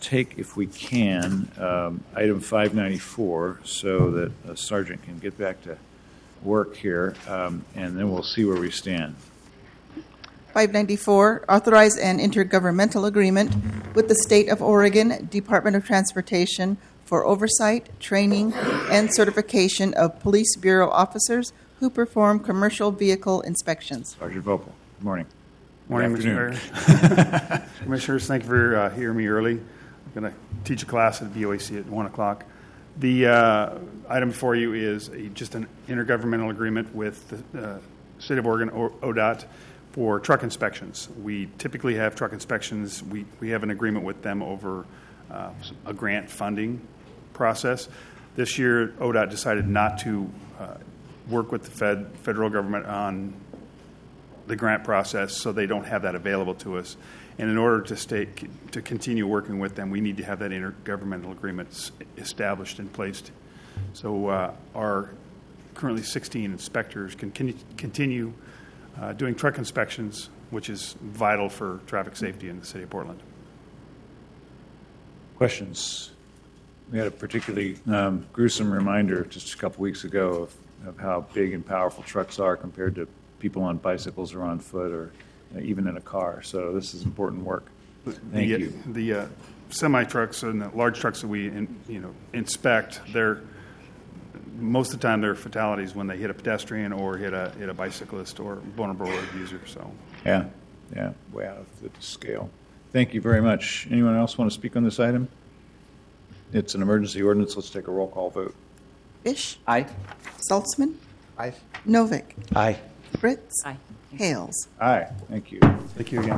take, if we can, item 594 so that a sergeant can get back to work here, and then we'll see where we stand. 594, authorize an intergovernmental agreement with the State of Oregon Department of Transportation for oversight, training, and certification of Police Bureau officers who perform commercial vehicle inspections. Sergeant Vopel, good morning. Morning, Good Mr. afternoon. Mayor. Commissioners, thank you for hearing me early. I'm going to teach a class at BOAC at 1 o'clock. The item before you is just an intergovernmental agreement with the State of Oregon, ODOT, for truck inspections. We typically have truck inspections. We have an agreement with them over a grant funding process. This year, ODOT decided not to work with the federal government on the grant process, so they don't have that available to us. And in order to continue working with them, we need to have that intergovernmental agreement established in place. So our currently 16 inspectors can continue doing truck inspections, which is vital for traffic safety in the city of Portland. Questions? We had a particularly gruesome reminder just a couple weeks ago of how big and powerful trucks are compared to people on bicycles or on foot or even in a car. So this is important work. Thank you. The semi trucks and the large trucks that we inspect, most of the time they're fatalities when they hit a pedestrian or hit a bicyclist or vulnerable road user. So yeah, way out of the scale. Thank you very much. Anyone else want to speak on this item? It's an emergency ordinance. Let's take a roll call vote. Fish? Aye. Saltzman? Aye. Novick? Aye. Fritz? Aye. Hales? Aye. Thank you. thank you again.